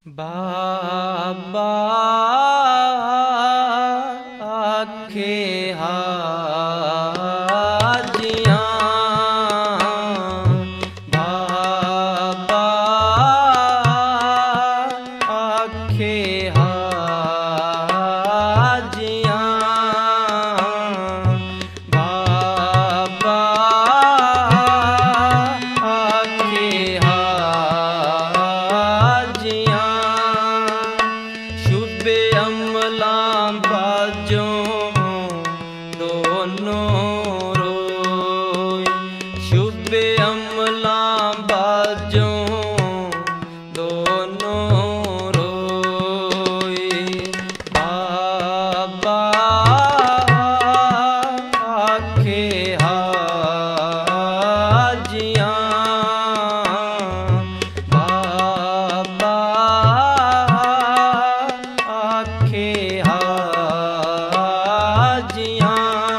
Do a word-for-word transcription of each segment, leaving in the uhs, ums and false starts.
बाबा आखे हाजियाँ, बाबा आखे हाजियाँ, बाबा आखे हाजियाँ। शुभे अमलां बाजों दोनों रोय, शुभे अमलां बाजों दोनों रोय। बाबा आखे हाजियाँ, बाबा आखे हाजियाँ।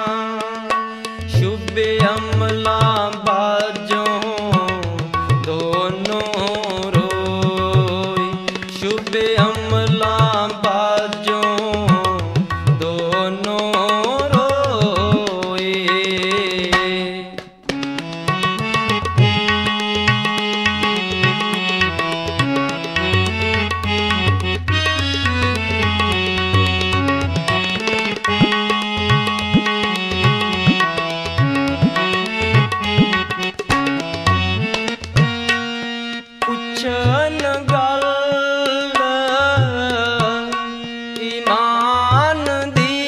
शुभे अमलां बाजों दोनों रोय, शुभे अमलां बाजों दोनों रोय। पुछन गल ईमान दी,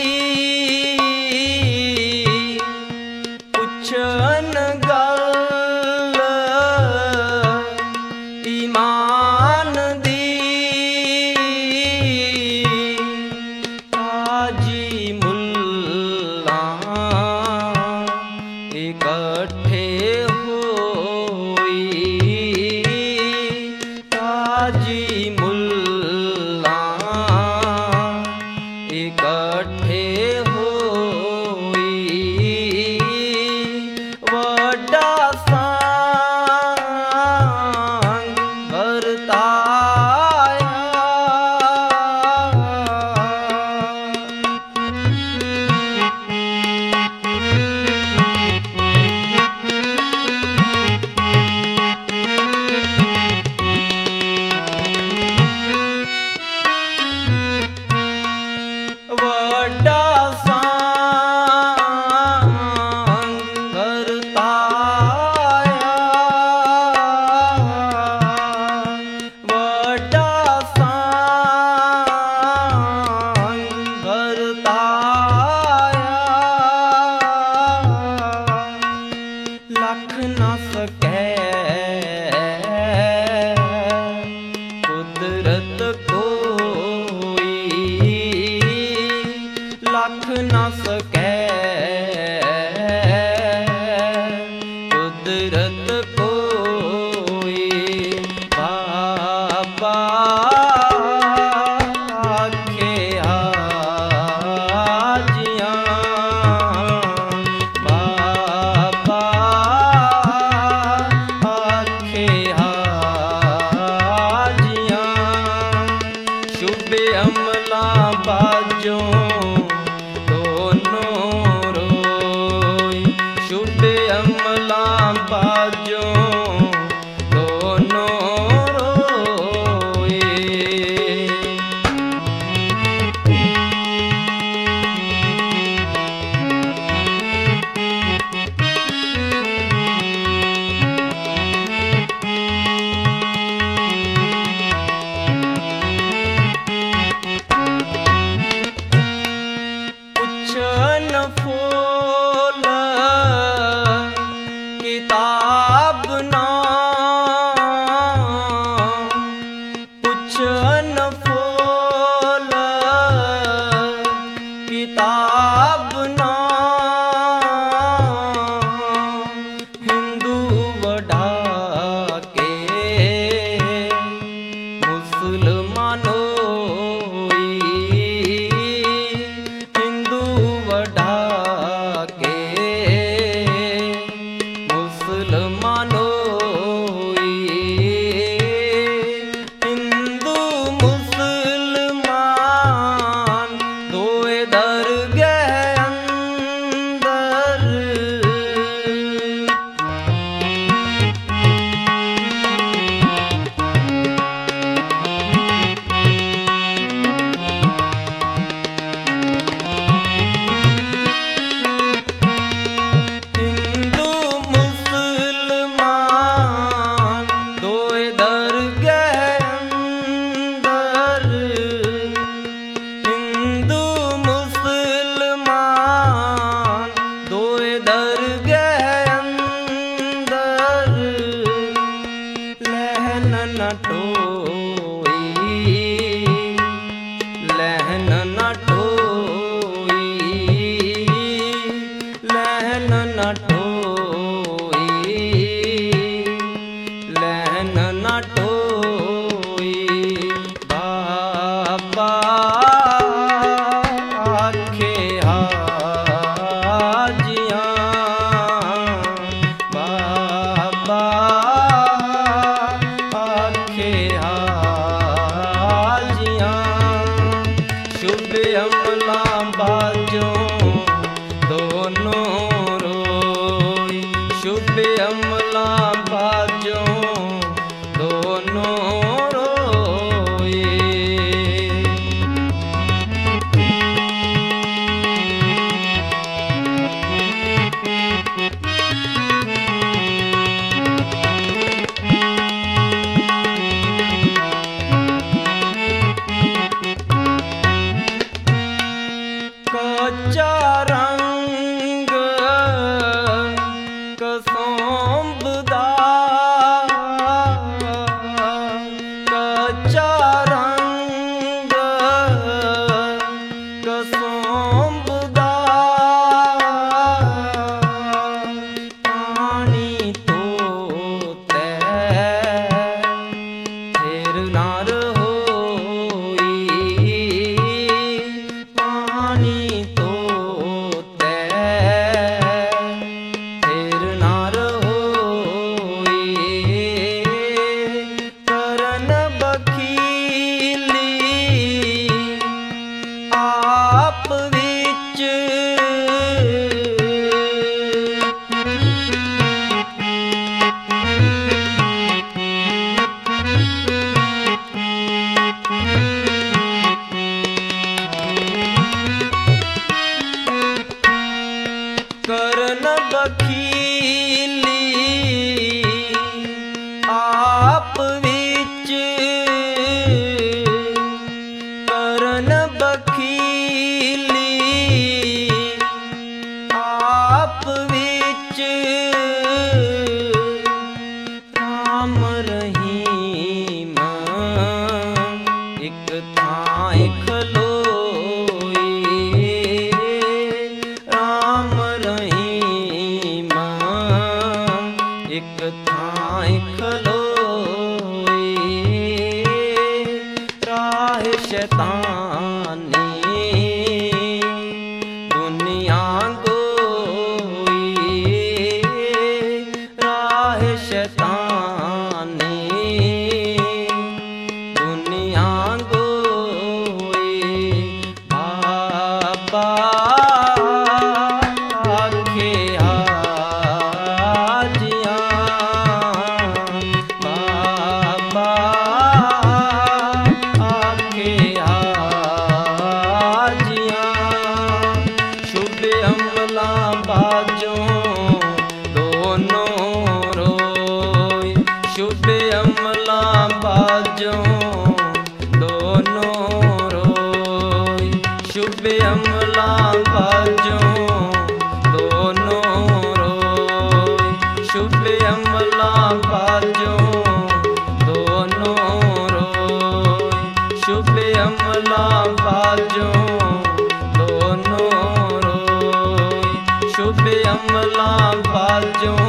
पुछन गल ईमान दी। काजी मुल्लां इकट्ठे होई, काजी मुल्लां इकट्ठे होई। वड्डा सांग बरताया, वड्डा सांग बरताया, वड्डा सांग बरताया। लख न सकै कुदरत कोई, लख न सकै कुदरत कोई। बाबा आखे हाजियाँ, बाबा आखे हाजियाँ। शुभे अमलां बाजों दोनों रोय, शुभे अमलां बाजों दोनों रोय। हाजियां शुभ अमला बाजों दोनों रोई शुभ अमला बाजों दोनों रोई। कच्चा रंग कसोंबदा कच्चा रंग कसोंबदा पानी तो फिर नार होई पानी तो फिर नार होई करन बखीली आप विच करन बखीली आप विच करन बखीली आप विच राम रहीम एक थाए खलोई राम रहीम एक थाए खलोई राह शैतानी दुनिया गोई राह शैतानी दुनिया गोई बाबा आखे हाजियां बाबा आखे हाजियां शुभ अमला बाजों दोनों रोई शुभ अमला बाजों दोनों रोई शुभ अमला बाजों दोनों रोई शुभ अमला बाजों दोनों रोई शुभ अमला बाजों दोनों रोई शुभ अमला बाजों